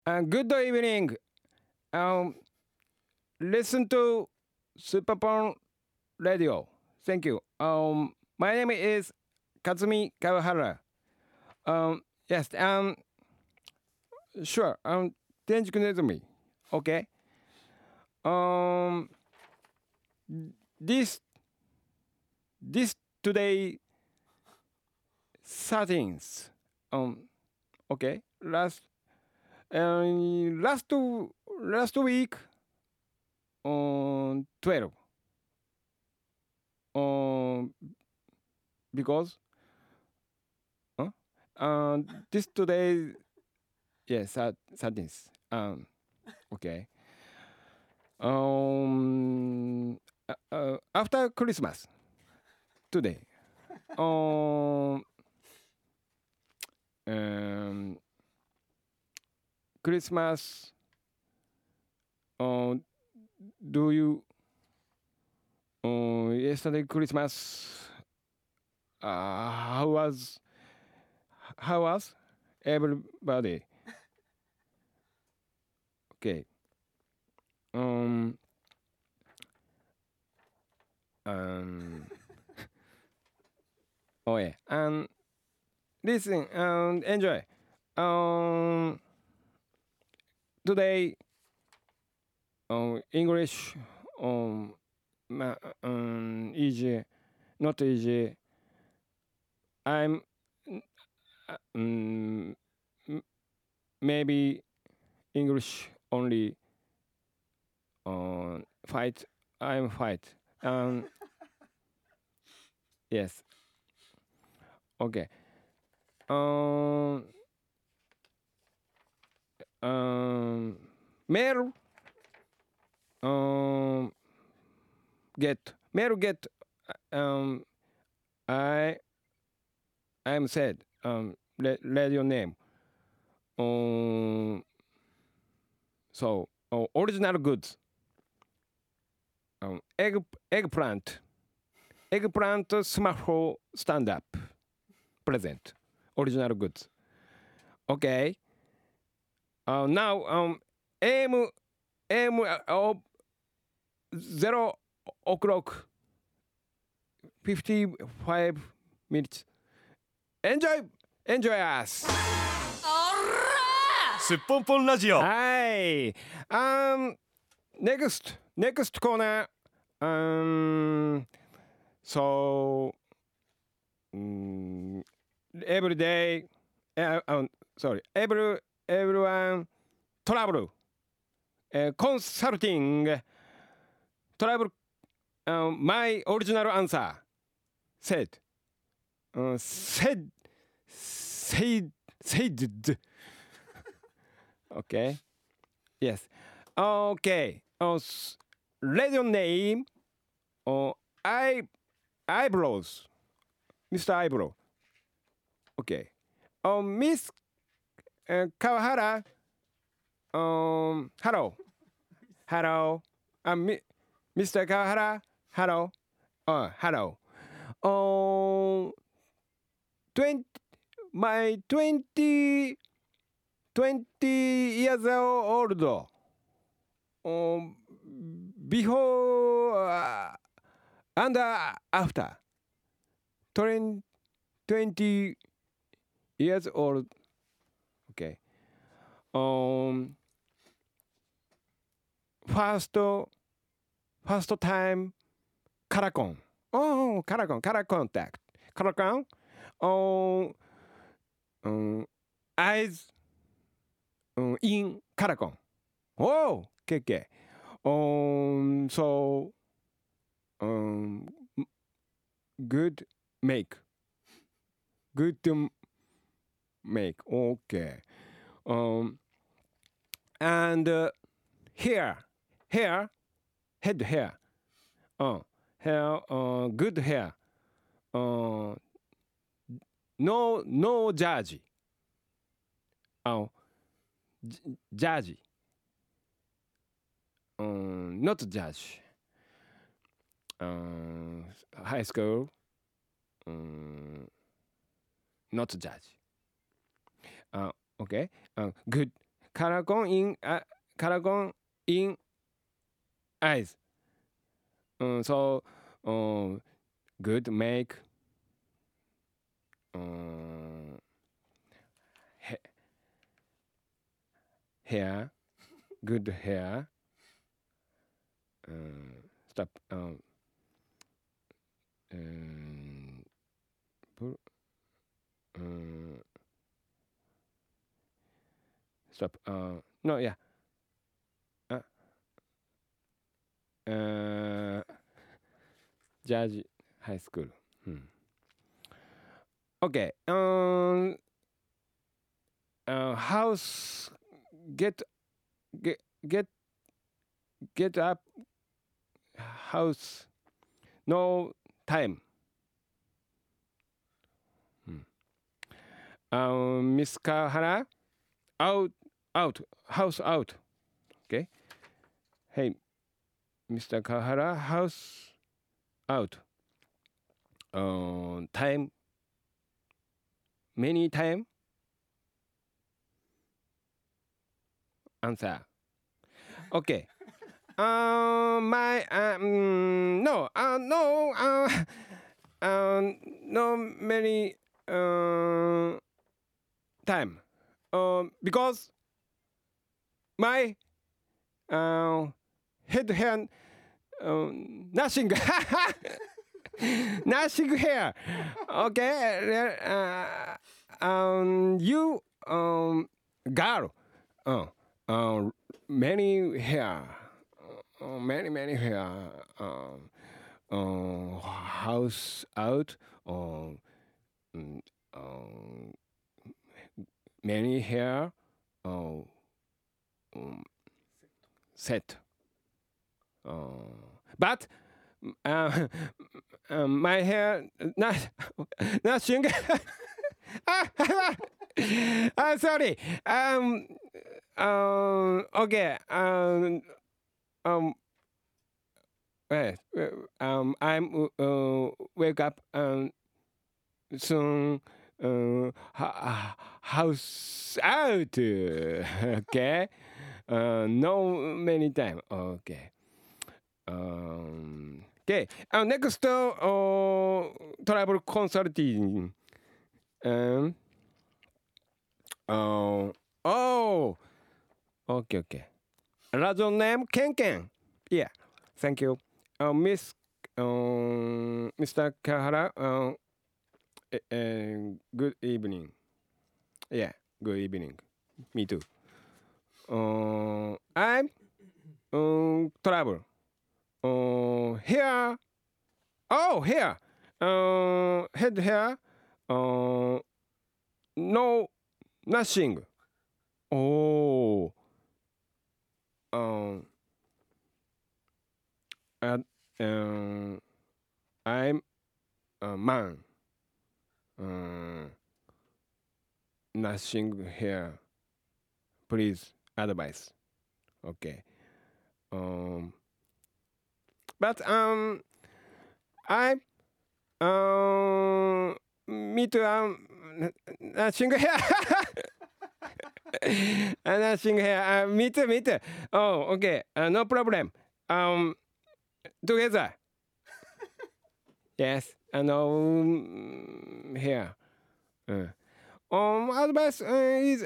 Good evening. Um, Listen to Superpon Radio. Thank you. My name is Katsumi Kawahara. Yes. Sure. Tenji Kunezumi. Okay. Um, this this today 13th. Okay. Last week on 12. Um, because huh? This today, yes, 13th. Okay. After Christmas today. Um, um, Christmas. Um, do you? Yesterday Christmas. How was everybody? Okay. Um. Um. Oh yeah. And listen. Enjoy. Um. Today. English. Um. Easy. Not easy. I'm. Um, Maybe English only. Fight. I'm fight. Um. Yes. Okay. Um. Um. Mail. Um. Mail get. Um. I. I'm said. Radio name. Um. So. Original goods. Eggplant. Eggplant smartphone stand up. Present. Original goods. Okay. Now. AM. 0 o'clock. 55 minutes. Enjoy. Enjoy us. すっぽんぽんラジオ。 はい。Next corner. So, every day, sorry, everyone travel, consulting, travel. My original answer said. Okay. Yes. Okay. Radio name. Oh, eyebrows. Mr. Eyebrow. Okay. Miss Kawahara. Hello. Hello. Mr. Kawahara. Hello. Hello. Um, 20, my 20 years old. Before and after 20 years old. Okay. Um, first time Caracon. Oh, Caracon, Cara contact. Caracon. Oh, eyes in Caracon. Oh, okay. So um, good make. Good to make. Okay. Um, and hair, head hair. Hair. Good hair. Uh, no judge. Judge. Not judge. High school. Um, Not judge. Okay. Good. Caragon in eyes. So good make hair, good hair. Stop. Pu- stop. No, yeah. Uh, Judge High School. Okay. House get get get get up. House no time. Miss Kahara out house out. Okay. Hey, Mr. Kahara, house out. Time many time answer. Okay. My no no no many time because my head hand nothing nothing here. Okay. You girl. Many hair. Many hair. House out. Mm, um, many hair. Um, set. But uh, my hair not nothing. Sorry. Okay. Um. I'm wake up soon. House out. Okay. No many time. Okay. Okay. Next, travel consulting. Um, oh, okay, okay. Razor name Ken Ken. Yeah, thank you. Miss, Mr. Kahara. Good evening. Yeah, good evening. Me too. I'm travel. Here. Oh, here. Head here. No, nothing. Oh, um, uh, um, I'm a man. Um, Nothing here. Please advice. Okay. Um, but I me too. Nothing here. Nothing here. Me too. Me too. Oh, okay. No problem. Together. Yes. Here. Uh, Advice is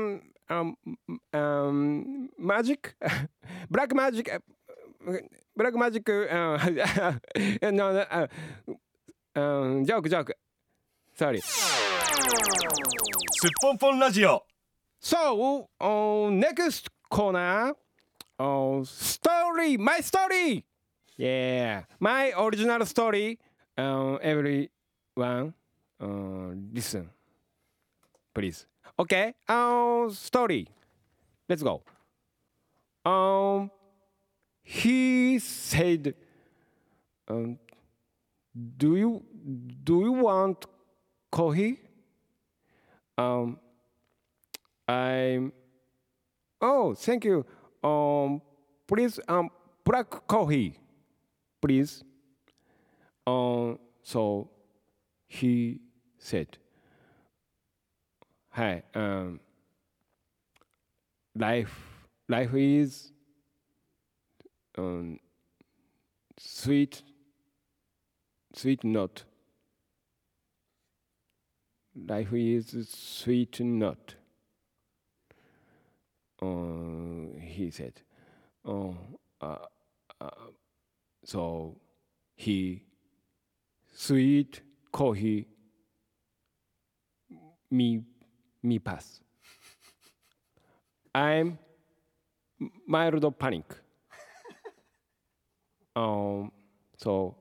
magic, black magic, black magic. No, joke, joke. Sorry. すっぽんぽんラジオ So, next corner, story, my story. Yeah, my original story. Everyone, listen, please. Okay. Story. Let's go. He said, um, "Do you want coffee?" Um, I'm. Oh, thank you. Please, black coffee, please. So he said, "Hi. life is um, sweet note. Life is sweet note. He said. Uh, uh, uh, so he sweet coffee me pass. I'm mild panic. So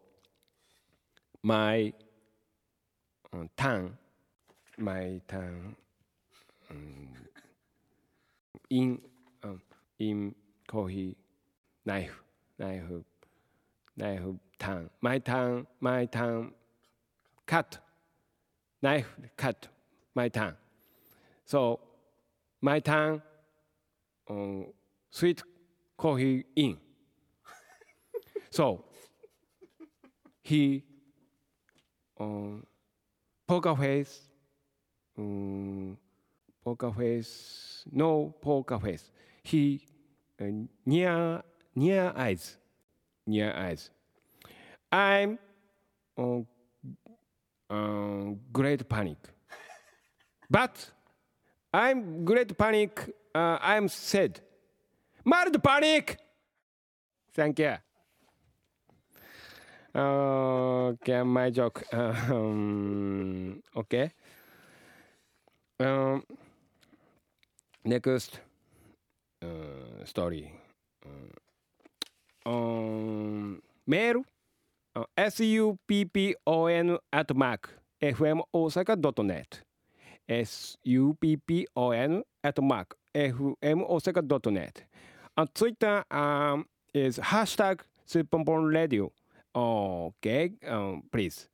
my tongue, in in coffee knife knife tongue. My tongue cut knife cut my tongue. So my tongue sweet coffee in. So he poker face, poker face, no poker face. He near eyes, near eyes. I'm great panic, but I'm great panic. I'm sad, mild panic. Thank you. Okay, my joke. Okay. Next story. Mail suppon at mark fmosaka.net suppon at mark fmosaka.net. Twitter is hashtag Suppompon Radio. Okay, please.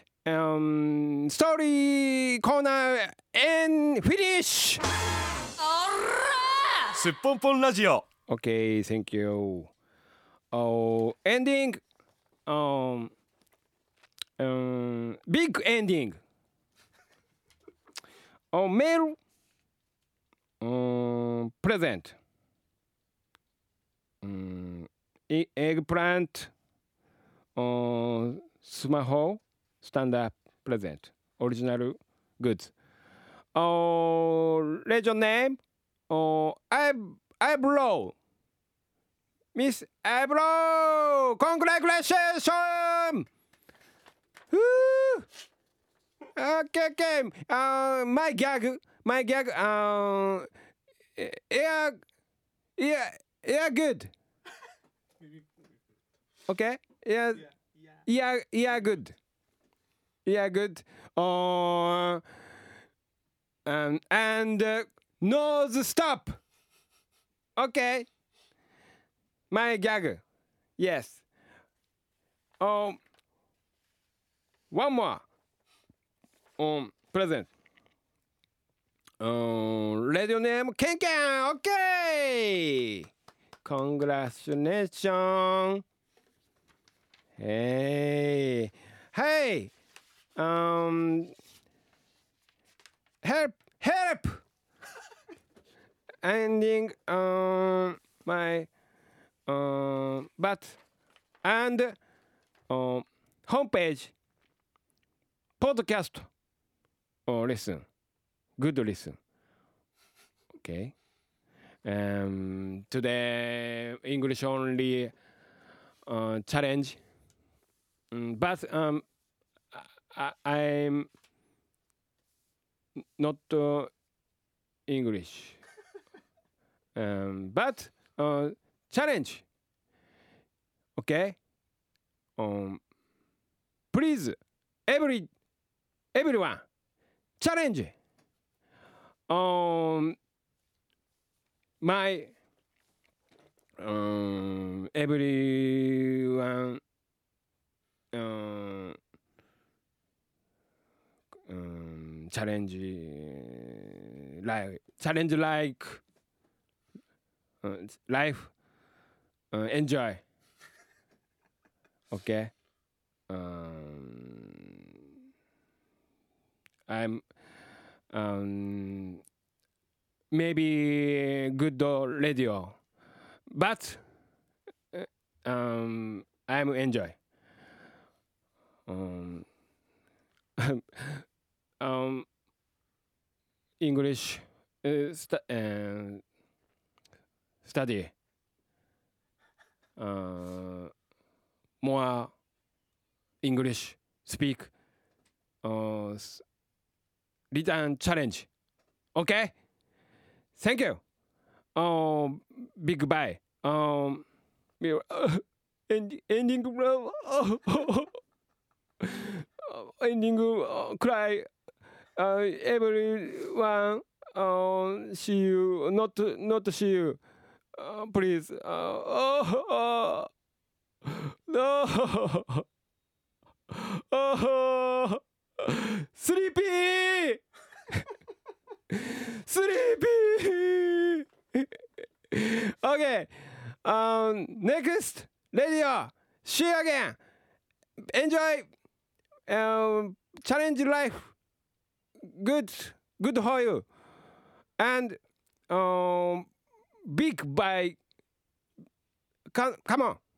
Story corner and finish. すっぽんぽんラジオ Okay, thank you. Ending. Big ending. Mail. Present. Eggplant. Smaho. Stand up. Present. Original goods. Region name. Eyebrow. Miss Eyebrow. Congratulations. Woo! Okay. My gag. Yeah, good. Okay. Yeah, good. Yeah, good. And nose stop. Okay. My gag. Yes. One more. Present. Radio name Ken. Okay. Congratulations. Hey. Help. Ending my but and homepage podcast listen. Good listen. Okay. Today English only challenge. But I'm not English. But challenge. Okay. Please, everyone, challenge. My everyone challenge like life enjoy. Okay. I'm maybe good radio, but I'm enjoy. Um, um, English study uh, more English speak written challenge. Okay, thank you. Big bye. Ending ending cry. Everyone see you not see you. Please. No. Oh, sleepy. Sleepy. Okay. Next radio. See you again. Enjoy. Challenge life. Good. Good for you. And big bye. Come on.